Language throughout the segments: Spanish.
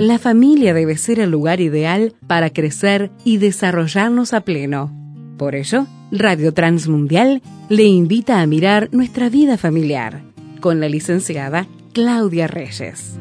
la familia debe ser el lugar ideal para crecer y desarrollarnos a pleno. Por ello, Radio Transmundial le invita a mirar nuestra vida familiar con la licenciada Claudia Reyes.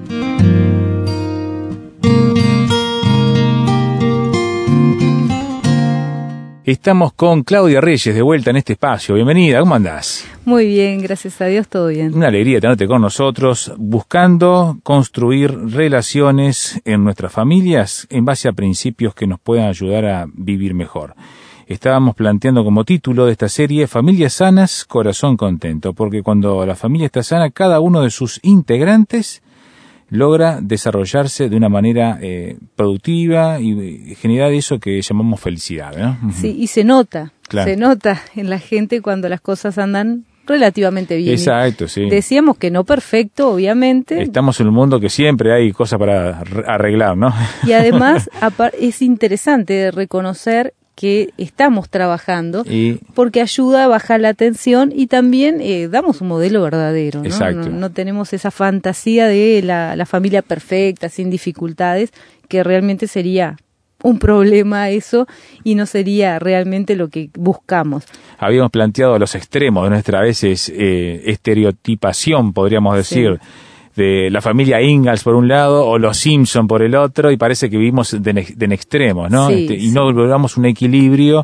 Estamos con Claudia Reyes de vuelta en este espacio. Bienvenida, ¿cómo andás? Muy bien, gracias a Dios, todo bien. Una alegría tenerte con nosotros, buscando construir relaciones en nuestras familias en base a principios que nos puedan ayudar a vivir mejor. Estábamos planteando como título de esta serie Familias sanas, corazón contento, porque cuando la familia está sana, cada uno de sus integrantes logra desarrollarse de una manera productiva y generar eso que llamamos felicidad, ¿no? Sí, y se nota, claro. Se nota en la gente cuando las cosas andan relativamente bien. Exacto, sí. Decíamos que no perfecto, obviamente. Estamos en un mundo que siempre hay cosas para arreglar, ¿no? Y además es interesante reconocer que estamos trabajando porque ayuda a bajar la tensión y también damos un modelo verdadero, ¿no? Exacto. No tenemos esa fantasía de la familia perfecta, sin dificultades, que realmente sería un problema eso y no sería realmente lo que buscamos. Habíamos planteado los extremos de nuestra a veces estereotipación, podríamos decir, de la familia Ingalls por un lado o los Simpson por el otro, y parece que vivimos en extremos, ¿no? Sí, y no logramos un equilibrio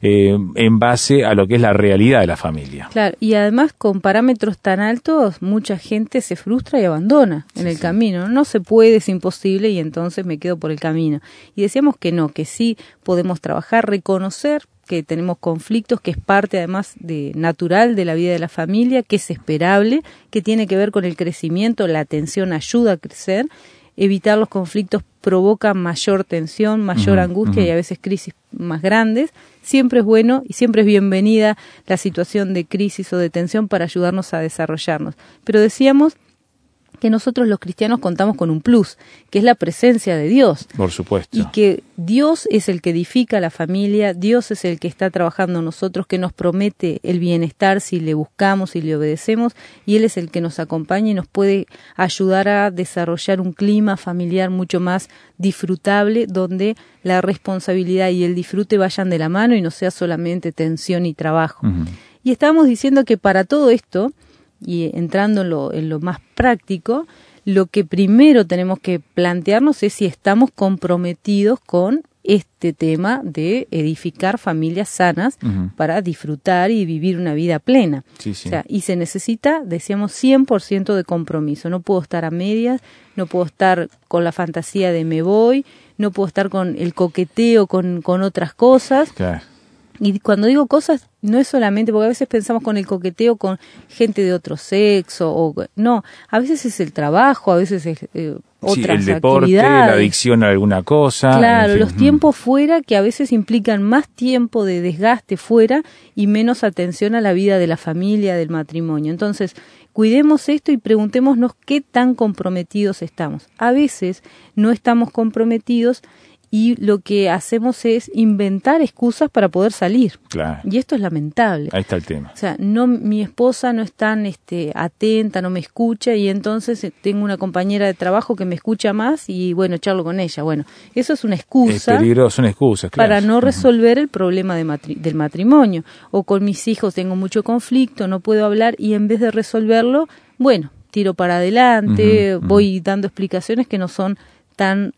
en base a lo que es la realidad de la familia. Claro, y además con parámetros tan altos, mucha gente se frustra y abandona en el camino. No se puede, es imposible, y entonces me quedo por el camino. Y decíamos que no, que sí podemos trabajar, reconocer que tenemos conflictos, que es parte además natural de la vida de la familia, que es esperable, que tiene que ver con el crecimiento, la atención ayuda a crecer, evitar los conflictos provoca mayor tensión, mayor angustia y a veces crisis más grandes. Siempre es bueno y siempre es bienvenida la situación de crisis o de tensión para ayudarnos a desarrollarnos. Pero decíamos que nosotros los cristianos contamos con un plus, que es la presencia de Dios. Por supuesto. Y que Dios es el que edifica la familia, Dios es el que está trabajando en nosotros, que nos promete el bienestar si le buscamos y le obedecemos, y Él es el que nos acompaña y nos puede ayudar a desarrollar un clima familiar mucho más disfrutable, donde la responsabilidad y el disfrute vayan de la mano y no sea solamente tensión y trabajo. Y estábamos diciendo que para todo esto, y entrando en lo más práctico, lo que primero tenemos que plantearnos es si estamos comprometidos con este tema de edificar familias sanas para disfrutar y vivir una vida plena. Sí, sí. O sea, y se necesita, decíamos, 100% de compromiso. No puedo estar a medias, no puedo estar con la fantasía de me voy, no puedo estar con el coqueteo con otras cosas. Claro. Y cuando digo cosas, no es solamente, porque a veces pensamos con el coqueteo con gente de otro sexo, no, a veces es el trabajo, a veces es otras el deporte, actividades. la adicción a alguna cosa. Claro, en fin. los tiempos fuera que a veces implican más tiempo de desgaste fuera y menos atención a la vida de la familia, del matrimonio. Entonces, cuidemos esto y preguntémonos qué tan comprometidos estamos. A veces no estamos comprometidos y lo que hacemos es inventar excusas para poder salir. Claro. Y esto es lamentable. Ahí está el tema. O sea, mi esposa no es tan atenta, no me escucha, y entonces tengo una compañera de trabajo que me escucha más y bueno, charlo con ella. Bueno, eso es una excusa. Es peligroso, son excusas, claro. Para no resolver el problema del matrimonio. O con mis hijos tengo mucho conflicto, no puedo hablar, y en vez de resolverlo, bueno, tiro para adelante, voy dando explicaciones que no son tan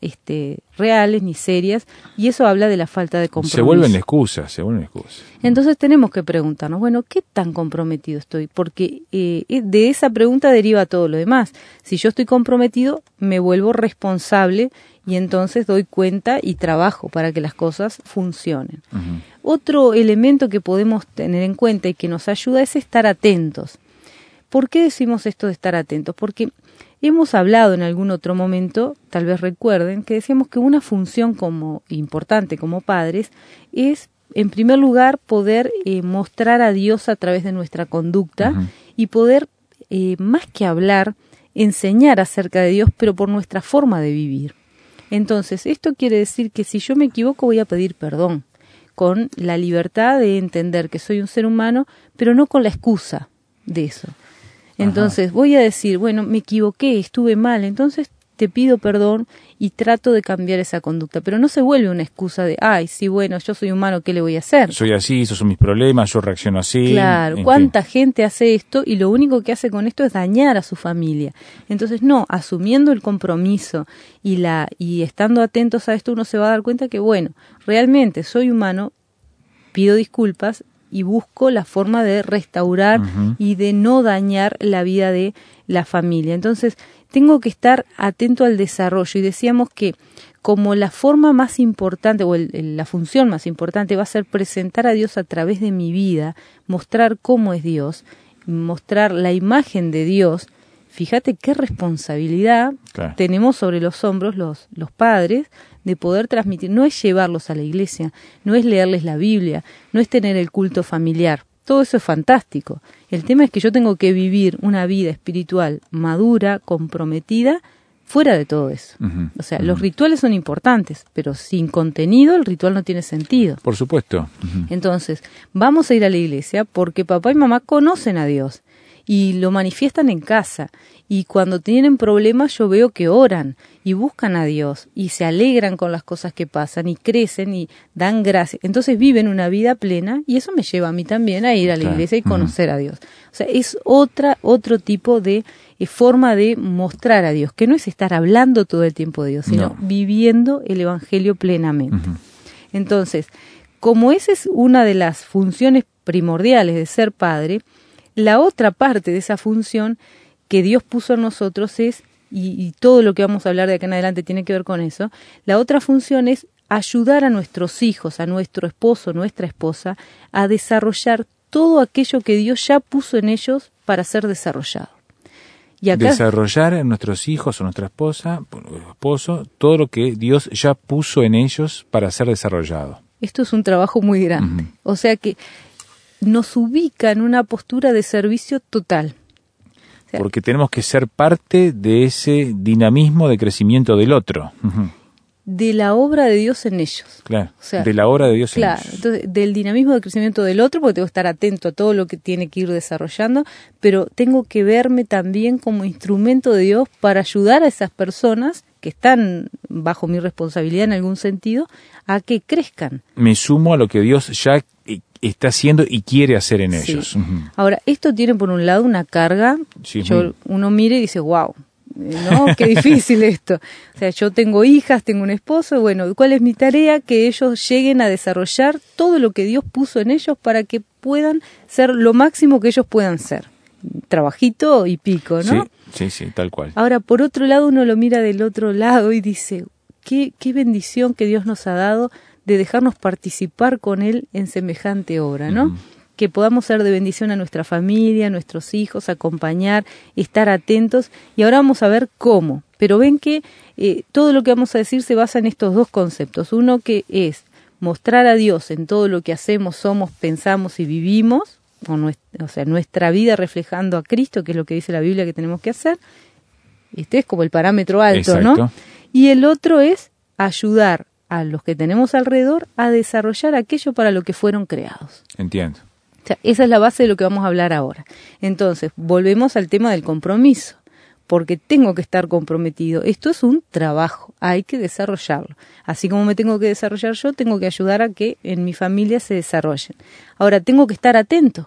reales ni serias, y eso habla de la falta de compromiso. Se vuelven excusas. Entonces tenemos que preguntarnos, bueno, ¿qué tan comprometido estoy? Porque de esa pregunta deriva todo lo demás. Si yo estoy comprometido, me vuelvo responsable y entonces doy cuenta y trabajo para que las cosas funcionen. Otro elemento que podemos tener en cuenta y que nos ayuda es estar atentos. ¿Por qué decimos esto de estar atentos? Porque hemos hablado en algún otro momento, tal vez recuerden, que decíamos que una función importante como padres es, en primer lugar, poder mostrar a Dios a través de nuestra conducta y poder, más que hablar, enseñar acerca de Dios, pero por nuestra forma de vivir. Entonces, esto quiere decir que si yo me equivoco voy a pedir perdón, con la libertad de entender que soy un ser humano, pero no con la excusa de eso. Entonces voy a decir, bueno, me equivoqué, estuve mal, entonces te pido perdón y trato de cambiar esa conducta. Pero no se vuelve una excusa de, ay, sí, bueno, yo soy humano, ¿qué le voy a hacer? Soy así, esos son mis problemas, yo reacciono así. Claro, ¿cuánta gente hace esto y lo único que hace con esto es dañar a su familia? Entonces, no, asumiendo el compromiso y estando atentos a esto, uno se va a dar cuenta que, bueno, realmente soy humano, pido disculpas y busco la forma de restaurar y de no dañar la vida de la familia. Entonces, tengo que estar atento al desarrollo y decíamos que como la forma más importante o la función más importante va a ser presentar a Dios a través de mi vida, mostrar cómo es Dios, mostrar la imagen de Dios. Fíjate qué responsabilidad tenemos sobre los hombros los padres de poder transmitir. No es llevarlos a la iglesia, no es leerles la Biblia, no es tener el culto familiar. Todo eso es fantástico. El tema es que yo tengo que vivir una vida espiritual madura, comprometida, fuera de todo eso. O sea, los rituales son importantes, pero sin contenido el ritual no tiene sentido. Por supuesto. Entonces, vamos a ir a la iglesia porque papá y mamá conocen a Dios y lo manifiestan en casa. Y cuando tienen problemas yo veo que oran y buscan a Dios y se alegran con las cosas que pasan y crecen y dan gracias. Entonces viven una vida plena y eso me lleva a mí también a ir a la iglesia y conocer a Dios. O sea, es otro tipo de forma de mostrar a Dios, que no es estar hablando todo el tiempo de Dios, sino viviendo el Evangelio plenamente. Entonces, como esa es una de las funciones primordiales de ser padre, la otra parte de esa función que Dios puso en nosotros es, y todo lo que vamos a hablar de acá en adelante tiene que ver con eso, la otra función es ayudar a nuestros hijos, a nuestro esposo, nuestra esposa, a desarrollar todo aquello que Dios ya puso en ellos para ser desarrollado. Y acá, desarrollar en nuestros hijos o nuestra esposa, esposo, todo lo que Dios ya puso en ellos para ser desarrollado. Esto es un trabajo muy grande. O sea que nos ubica en una postura de servicio total. Porque tenemos que ser parte de ese dinamismo de crecimiento del otro. De la obra de Dios en ellos. Claro, o sea, de la obra de Dios en ellos. Entonces, del dinamismo de crecimiento del otro, porque tengo que estar atento a todo lo que tiene que ir desarrollando, pero tengo que verme también como instrumento de Dios para ayudar a esas personas que están bajo mi responsabilidad en algún sentido, a que crezcan. Me sumo a lo que Dios ya está haciendo y quiere hacer en ellos. Ahora, esto tiene por un lado una carga, uno mira y dice, wow, ¿no? Qué difícil esto. O sea, yo tengo hijas, tengo un esposo, bueno, ¿cuál es mi tarea? Que ellos lleguen a desarrollar todo lo que Dios puso en ellos para que puedan ser lo máximo que ellos puedan ser. Trabajito y pico, ¿no? Sí, tal cual. Ahora, por otro lado, uno lo mira del otro lado y dice, qué bendición que Dios nos ha dado de dejarnos participar con Él en semejante obra, ¿no? Que podamos ser de bendición a nuestra familia, a nuestros hijos, acompañar, estar atentos. Y ahora vamos a ver cómo. Pero ven que todo lo que vamos a decir se basa en estos dos conceptos. Uno que es mostrar a Dios en todo lo que hacemos, somos, pensamos y vivimos, o sea, nuestra vida reflejando a Cristo, que es lo que dice la Biblia que tenemos que hacer. Este es como el parámetro alto, exacto, ¿no? Y el otro es ayudar a los que tenemos alrededor a desarrollar aquello para lo que fueron creados. Entiendo. O sea, esa es la base de lo que vamos a hablar ahora. Entonces, volvemos al tema del compromiso, porque tengo que estar comprometido. Esto es un trabajo, hay que desarrollarlo. Así como me tengo que desarrollar yo, tengo que ayudar a que en mi familia se desarrollen. Ahora, tengo que estar atento,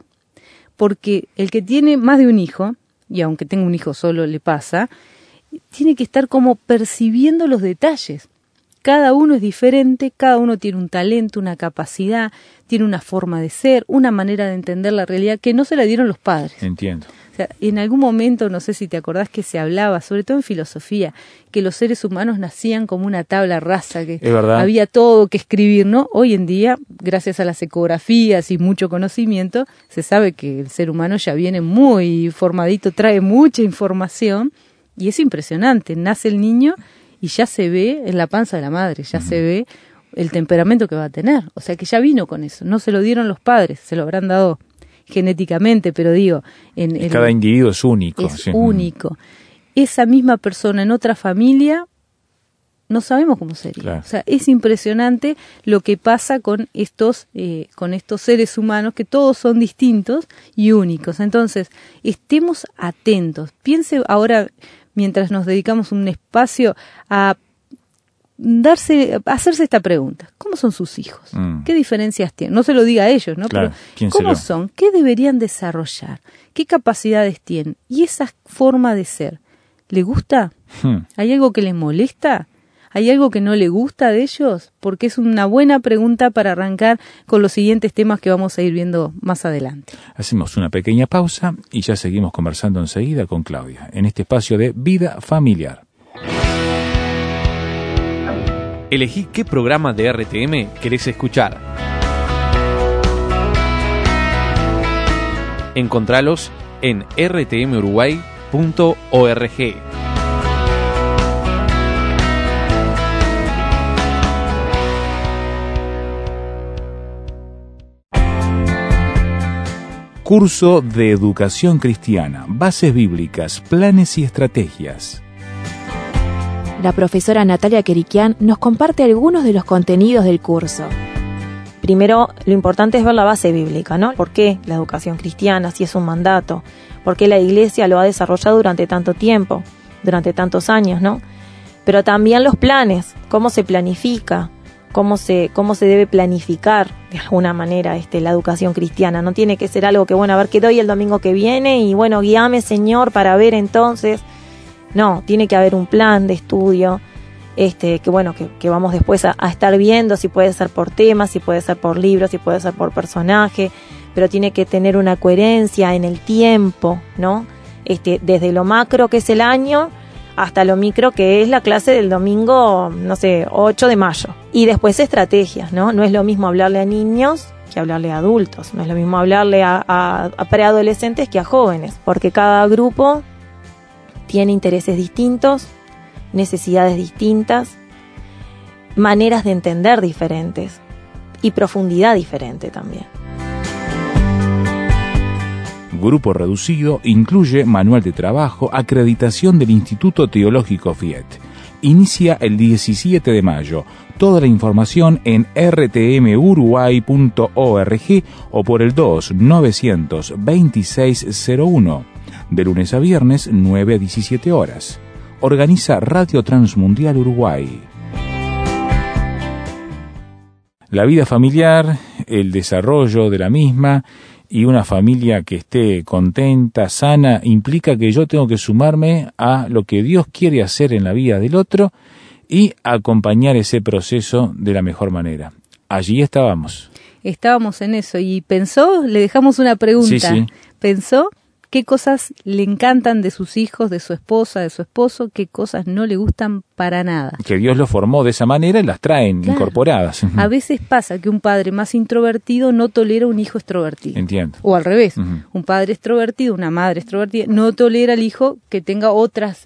porque el que tiene más de un hijo, y aunque tenga un hijo solo le pasa, tiene que estar como percibiendo los detalles. Cada uno es diferente, cada uno tiene un talento, una capacidad, tiene una forma de ser, una manera de entender la realidad que no se la dieron los padres. Entiendo. O sea, en algún momento, no sé si te acordás que se hablaba, sobre todo en filosofía, que los seres humanos nacían como una tabla rasa, que había todo que escribir, ¿no? Hoy en día, gracias a las ecografías y mucho conocimiento, se sabe que el ser humano ya viene muy formadito, trae mucha información y es impresionante. Nace el niño y ya se ve en la panza de la madre, ya se ve el temperamento que va a tener. O sea que ya vino con eso. No se lo dieron los padres, se lo habrán dado genéticamente, pero digo... cada individuo es único. Es único. Esa misma persona en otra familia, no sabemos cómo sería. Claro. O sea, es impresionante lo que pasa con estos seres humanos, que todos son distintos y únicos. Entonces, estemos atentos. Piense ahora... mientras nos dedicamos un espacio a hacerse esta pregunta: ¿cómo son sus hijos? ¿Qué diferencias tienen? No se lo diga a ellos, ¿no? Claro, pero ¿cómo son? ¿Qué deberían desarrollar? ¿Qué capacidades tienen? Y esa forma de ser, ¿le gusta? ¿Hay algo que le molesta? ¿Hay algo que no le gusta de ellos? Porque es una buena pregunta para arrancar con los siguientes temas que vamos a ir viendo más adelante. Hacemos una pequeña pausa y ya seguimos conversando enseguida con Claudia, en este espacio de Vida Familiar. Elegí qué programa de RTM querés escuchar. Encontralos en rtmuruguay.org. Curso de Educación Cristiana, Bases Bíblicas, Planes y Estrategias. La profesora Natalia Queriquian nos comparte algunos de los contenidos del curso. Primero, lo importante es ver la base bíblica, ¿no? ¿Por qué la educación cristiana, si es un mandato? ¿Por qué la Iglesia lo ha desarrollado durante tanto tiempo, durante tantos años, ¿no? Pero también los planes, cómo se planifica, cómo se debe planificar de alguna manera la educación cristiana. No tiene que ser algo que, bueno, a ver qué doy el domingo que viene y, bueno, guíame, Señor, para ver entonces. No, tiene que haber un plan de estudio, que vamos después a estar viendo, si puede ser por temas, si puede ser por libros, si puede ser por personaje, pero tiene que tener una coherencia en el tiempo, ¿no? Desde lo macro que es el año hasta lo micro que es la clase del domingo, 8 de mayo. Y después estrategias, ¿no? No es lo mismo hablarle a niños que hablarle a adultos, no es lo mismo hablarle a preadolescentes que a jóvenes, porque cada grupo tiene intereses distintos, necesidades distintas, maneras de entender diferentes y profundidad diferente también. Grupo reducido incluye manual de trabajo, acreditación del Instituto Teológico FIET. Inicia el 17 de mayo. Toda la información en rtmuruguay.org o por el 2-926-01. De lunes a viernes, 9 a 17 horas. Organiza Radio Transmundial Uruguay. La vida familiar, el desarrollo de la misma y una familia que esté contenta, sana, implica que yo tengo que sumarme a lo que Dios quiere hacer en la vida del otro y acompañar ese proceso de la mejor manera. Allí estábamos. Estábamos en eso y le dejamos una pregunta. Sí. ¿Pensó qué cosas le encantan de sus hijos, de su esposa, de su esposo, qué cosas no le gustan para nada? Que Dios los formó de esa manera y las traen incorporadas. A veces pasa que un padre más introvertido no tolera un hijo extrovertido. Entiendo. O al revés, un padre extrovertido, una madre extrovertida, no tolera al hijo que tenga otras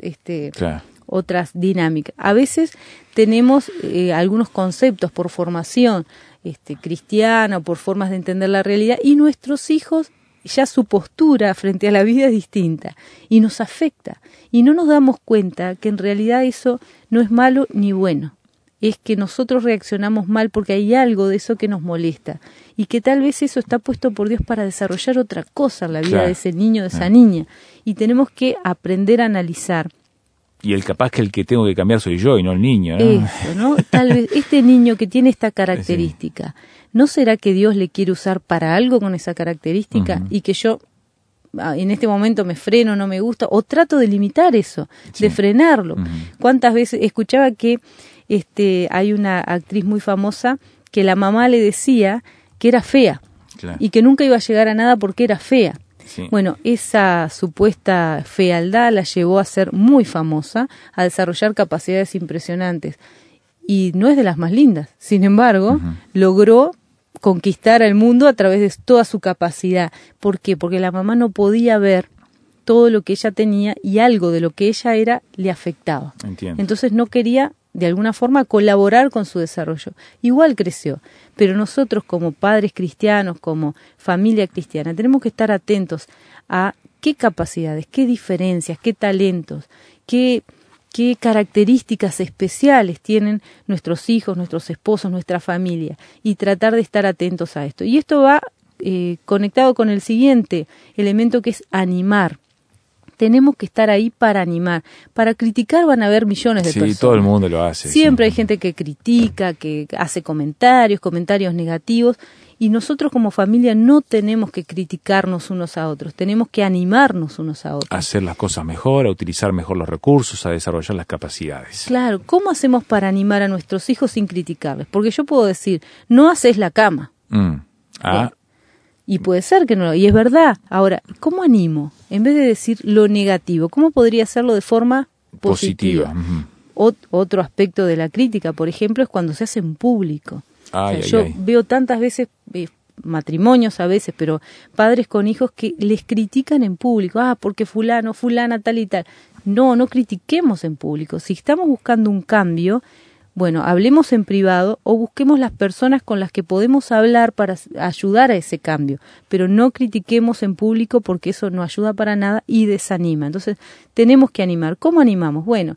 dinámicas. A veces tenemos algunos conceptos por formación cristiana o por formas de entender la realidad y nuestros hijos ya su postura frente a la vida es distinta y nos afecta y no nos damos cuenta que en realidad eso no es malo ni bueno, es que nosotros reaccionamos mal porque hay algo de eso que nos molesta y que tal vez eso está puesto por Dios para desarrollar otra cosa en la vida de ese niño, de esa niña, y tenemos que aprender a analizar. Y el que tengo que cambiar soy yo y no el niño, ¿no? Eso, ¿no? Tal vez este niño que tiene esta característica, ¿no será que Dios le quiere usar para algo con esa característica y que yo en este momento me freno, no me gusta, o trato de limitar eso, de frenarlo? ¿Cuántas veces escuchaba que hay una actriz muy famosa que la mamá le decía que era fea y que nunca iba a llegar a nada porque era fea? Sí. Bueno, esa supuesta fealdad la llevó a ser muy famosa, a desarrollar capacidades impresionantes. Y no es de las más lindas. Sin embargo, logró conquistar al mundo a través de toda su capacidad. ¿Por qué? Porque la mamá no podía ver todo lo que ella tenía y algo de lo que ella era le afectaba. Entiendo. Entonces no quería, de alguna forma, colaborar con su desarrollo. Igual creció, pero nosotros como padres cristianos, como familia cristiana, tenemos que estar atentos a qué capacidades, qué diferencias, qué talentos, qué características especiales tienen nuestros hijos, nuestros esposos, nuestra familia, y tratar de estar atentos a esto. Y esto va conectado con el siguiente elemento, que es animar. Tenemos que estar ahí para animar. Para criticar van a haber millones de personas. Sí, todo el mundo lo hace. Siempre hay gente que critica, que hace comentarios negativos, y nosotros como familia no tenemos que criticarnos unos a otros, tenemos que animarnos unos a otros. A hacer las cosas mejor, a utilizar mejor los recursos, a desarrollar las capacidades. Claro, ¿cómo hacemos para animar a nuestros hijos sin criticarles? Porque yo puedo decir, no haces la cama. Y puede ser que no, y es verdad. Ahora, ¿cómo animo? En vez de decir lo negativo, ¿cómo podría hacerlo de forma positiva? Otro aspecto de la crítica, por ejemplo, es cuando se hace en público. Yo veo tantas veces, matrimonios a veces, pero padres con hijos que les critican en público. Porque fulano, fulana, tal y tal. No critiquemos en público. Si estamos buscando un cambio, bueno, hablemos en privado o busquemos las personas con las que podemos hablar para ayudar a ese cambio, pero no critiquemos en público porque eso no ayuda para nada y desanima. Entonces, tenemos que animar. ¿Cómo animamos? Bueno,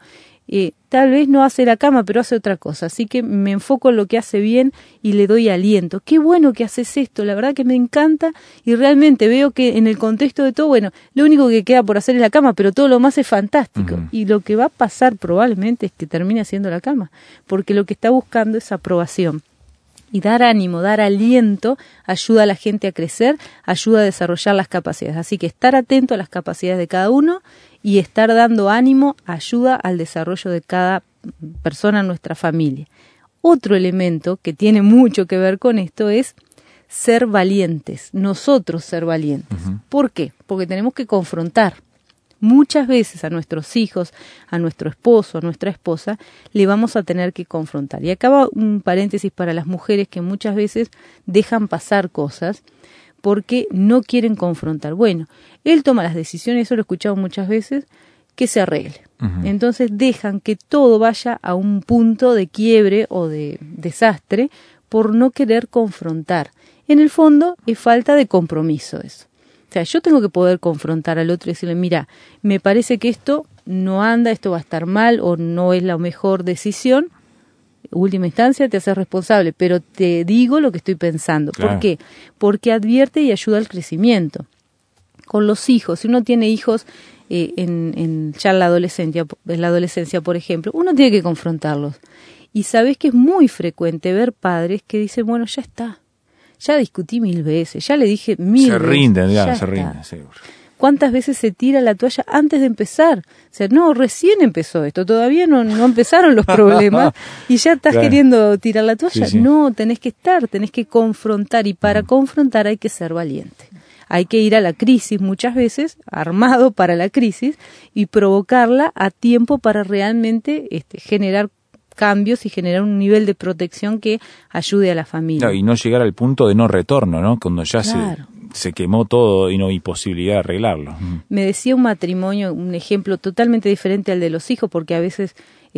tal vez no hace la cama, pero hace otra cosa, así que me enfoco en lo que hace bien y le doy aliento. Qué bueno que haces esto, la verdad que me encanta y realmente veo que en el contexto de todo, bueno, lo único que queda por hacer es la cama, pero todo lo más es fantástico. Y lo que va a pasar probablemente es que termine haciendo la cama, porque lo que está buscando es aprobación. Y dar ánimo, dar aliento, ayuda a la gente a crecer, ayuda a desarrollar las capacidades. Así que estar atento a las capacidades de cada uno y estar dando ánimo ayuda al desarrollo de cada persona en nuestra familia. Otro elemento que tiene mucho que ver con esto es ser valientes, nosotros ser valientes. ¿Por qué? Porque tenemos que confrontar. Muchas veces a nuestros hijos, a nuestro esposo, a nuestra esposa, le vamos a tener que confrontar. Y acaba un paréntesis para las mujeres que muchas veces dejan pasar cosas porque no quieren confrontar. Bueno, él toma las decisiones, eso lo he escuchado muchas veces, que se arregle. Entonces dejan que todo vaya a un punto de quiebre o de desastre por no querer confrontar. En el fondo es falta de compromiso eso. O sea, yo tengo que poder confrontar al otro y decirle, mira, me parece que esto no anda, esto va a estar mal o no es la mejor decisión. Última instancia te haces responsable, pero te digo lo que estoy pensando. Claro. ¿Por qué? Porque advierte y ayuda al crecimiento. Con los hijos, si uno tiene hijos ya en la adolescencia, por ejemplo, uno tiene que confrontarlos. Y sabes que es muy frecuente ver padres que dicen, bueno, ya está. Ya discutí 1000 veces, ya le dije 1000 veces. Se rinden, seguro. ¿Cuántas veces se tira la toalla antes de empezar? O sea, no, recién empezó esto, todavía no empezaron los problemas y ya estás queriendo tirar la toalla. Sí. No, tenés que confrontar y para confrontar hay que ser valiente. Hay que ir a la crisis muchas veces, armado para la crisis y provocarla a tiempo para realmente generar cambios y generar un nivel de protección que ayude a la familia. No, y no llegar al punto de no retorno, ¿no? Cuando ya se quemó todo y no hay posibilidad de arreglarlo. Me decía un matrimonio, un ejemplo totalmente diferente al de los hijos, porque a veces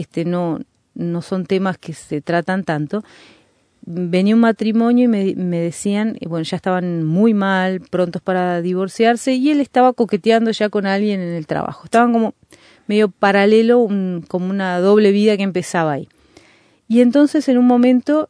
no son temas que se tratan tanto. Venía un matrimonio y me decían, bueno, ya estaban muy mal, prontos para divorciarse, y él estaba coqueteando ya con alguien en el trabajo. Estaban como medio paralelo, como una doble vida que empezaba ahí. Y entonces en un momento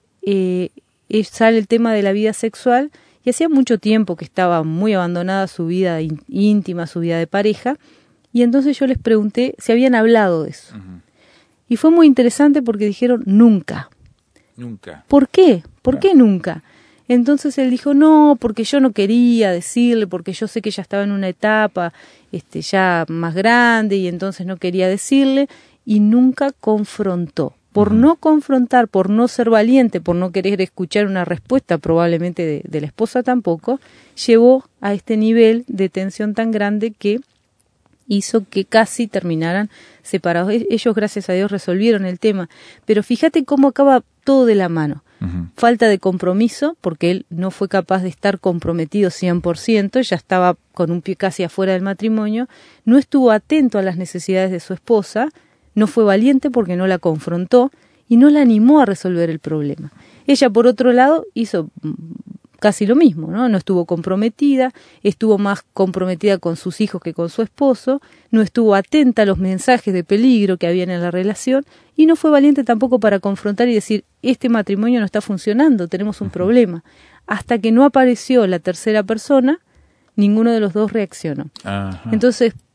sale el tema de la vida sexual y hacía mucho tiempo que estaba muy abandonada su vida íntima, su vida de pareja, y entonces yo les pregunté si habían hablado de eso. Y fue muy interesante porque dijeron nunca. Nunca. ¿Por qué? ¿Por qué nunca? Entonces él dijo, no, porque yo no quería decirle, porque yo sé que ya estaba en una etapa ya más grande y entonces no quería decirle, y nunca confrontó. Por no confrontar, por no ser valiente, por no querer escuchar una respuesta probablemente de la esposa tampoco, llevó a este nivel de tensión tan grande que hizo que casi terminaran separados. Ellos, gracias a Dios, resolvieron el tema, pero fíjate cómo acaba todo de la mano. Falta de compromiso, porque él no fue capaz de estar comprometido 100%, ya estaba con un pie casi afuera del matrimonio, no estuvo atento a las necesidades de su esposa, no fue valiente porque no la confrontó y no la animó a resolver el problema. Ella, por otro lado, hizo casi lo mismo, no estuvo comprometida, estuvo más comprometida con sus hijos que con su esposo, no estuvo atenta a los mensajes de peligro que había en la relación y no fue valiente tampoco para confrontar y decir, este matrimonio no está funcionando, tenemos un problema. Hasta que no apareció la tercera persona, ninguno de los dos reaccionó. Entonces,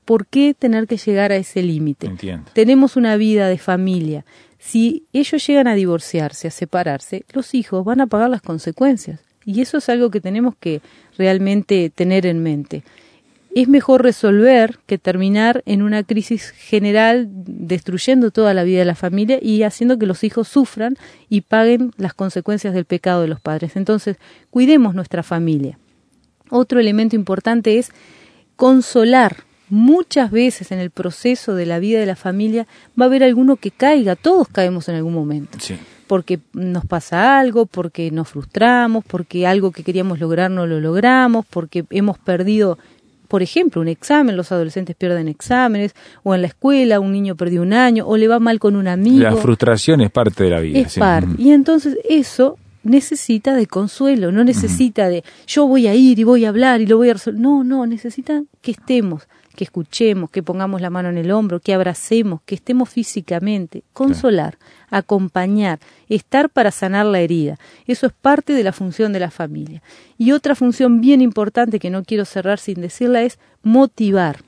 ¿por qué tener que llegar a ese límite? Entiendo. Tenemos una vida de familia. Si ellos llegan a divorciarse, a separarse, los hijos van a pagar las consecuencias. Y eso es algo que tenemos que realmente tener en mente. Es mejor resolver que terminar en una crisis general, destruyendo toda la vida de la familia y haciendo que los hijos sufran y paguen las consecuencias del pecado de los padres. Entonces, cuidemos nuestra familia. Otro elemento importante es consolar. Muchas veces en el proceso de la vida de la familia va a haber alguno que caiga, todos caemos en algún momento. Sí. Porque nos pasa algo, porque nos frustramos, porque algo que queríamos lograr no lo logramos, porque hemos perdido, por ejemplo, un examen, los adolescentes pierden exámenes, o en la escuela un niño perdió un año, o le va mal con un amigo. La frustración es parte de la vida. Es parte. Y entonces eso necesita de consuelo, no necesita de yo voy a ir y voy a hablar y lo voy a resolver. No, necesita que estemos, que escuchemos, que pongamos la mano en el hombro, que abracemos, que estemos físicamente, consolar, acompañar, estar para sanar la herida. Eso es parte de la función de la familia. Y otra función bien importante que no quiero cerrar sin decirla es motivar.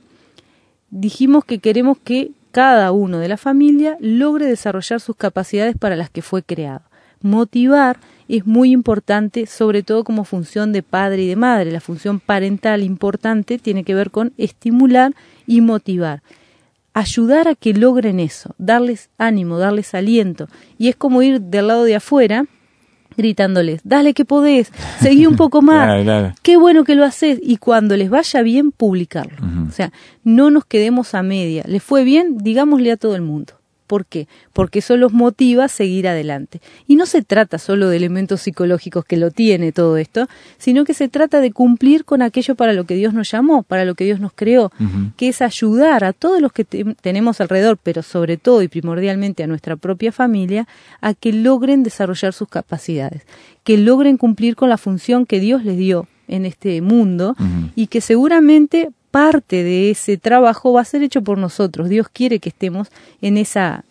Dijimos que queremos que cada uno de la familia logre desarrollar sus capacidades para las que fue creado. Motivar es muy importante, sobre todo como función de padre y de madre. La función parental importante tiene que ver con estimular y motivar. Ayudar a que logren eso, darles ánimo, darles aliento. Y es como ir del lado de afuera gritándoles, dale que podés, seguí un poco más, Claro. qué bueno que lo haces. Y cuando les vaya bien, publicarlo. O sea, no nos quedemos a media. ¿Les fue bien? Digámosle a todo el mundo. ¿Por qué? Porque eso los motiva a seguir adelante. Y no se trata solo de elementos psicológicos, que lo tiene todo esto, sino que se trata de cumplir con aquello para lo que Dios nos llamó, para lo que Dios nos creó, que es ayudar a todos los que tenemos alrededor, pero sobre todo y primordialmente a nuestra propia familia, a que logren desarrollar sus capacidades, que logren cumplir con la función que Dios les dio en este mundo y que seguramente parte de ese trabajo va a ser hecho por nosotros. Dios quiere que estemos en esa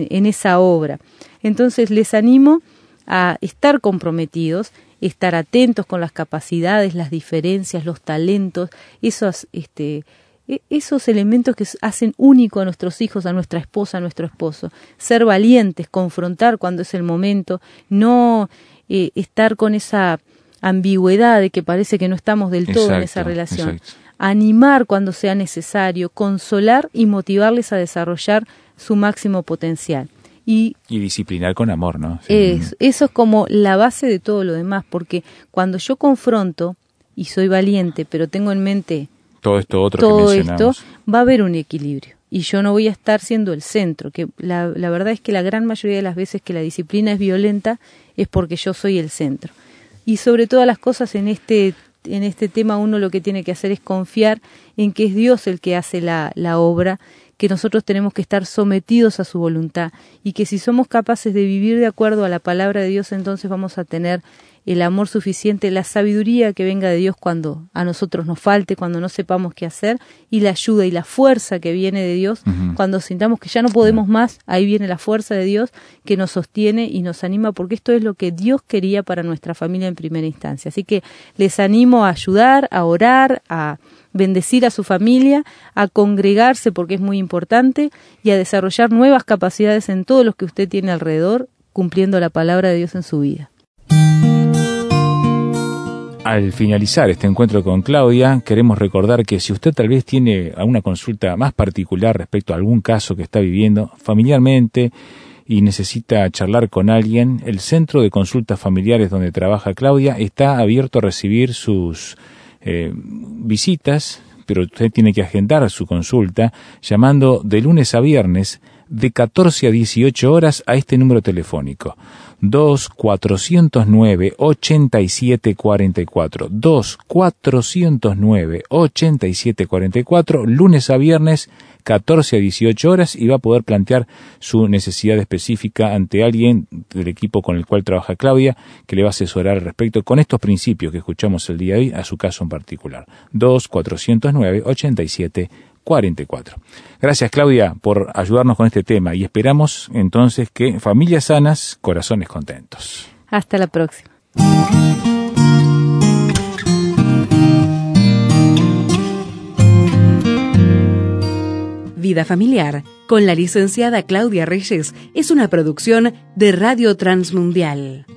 obra. Entonces les animo a estar comprometidos, estar atentos con las capacidades, las diferencias, los talentos, esos elementos que hacen único a nuestros hijos, a nuestra esposa, a nuestro esposo. Ser valientes, confrontar cuando es el momento, no estar con esa ambigüedad de que parece que no estamos del todo en esa relación. Exacto. Animar cuando sea necesario, consolar y motivarles a desarrollar su máximo potencial. Y disciplinar con amor, ¿no? Sí. Eso es como la base de todo lo demás, porque cuando yo confronto y soy valiente, pero tengo en mente todo esto va a haber un equilibrio. Y yo no voy a estar siendo el centro, que la verdad es que la gran mayoría de las veces que la disciplina es violenta es porque yo soy el centro. Y sobre todas las cosas en este tema uno lo que tiene que hacer es confiar en que es Dios el que hace la obra, que nosotros tenemos que estar sometidos a su voluntad y que si somos capaces de vivir de acuerdo a la palabra de Dios, entonces vamos a tener el amor suficiente, la sabiduría que venga de Dios cuando a nosotros nos falte, cuando no sepamos qué hacer, y la ayuda y la fuerza que viene de Dios, cuando sintamos que ya no podemos más, ahí viene la fuerza de Dios que nos sostiene y nos anima, porque esto es lo que Dios quería para nuestra familia en primera instancia. Así que les animo a ayudar, a orar, a bendecir a su familia, a congregarse porque es muy importante y a desarrollar nuevas capacidades en todos los que usted tiene alrededor, cumpliendo la palabra de Dios en su vida. Al finalizar este encuentro con Claudia, queremos recordar que si usted tal vez tiene alguna consulta más particular respecto a algún caso que está viviendo familiarmente y necesita charlar con alguien, el Centro de Consultas Familiares donde trabaja Claudia está abierto a recibir sus visitas, pero usted tiene que agendar su consulta llamando de lunes a viernes de 14 a 18 horas a este número telefónico 2-409-8744 2-409-8744, lunes a viernes 14 a 18 horas, y va a poder plantear su necesidad específica ante alguien del equipo con el cual trabaja Claudia, que le va a asesorar al respecto con estos principios que escuchamos el día de hoy a su caso en particular. 2-409-8744. Gracias, Claudia, por ayudarnos con este tema, y esperamos entonces que familias sanas, corazones contentos. Hasta la próxima. Vida Familiar, con la licenciada Claudia Reyes, es una producción de Radio Transmundial.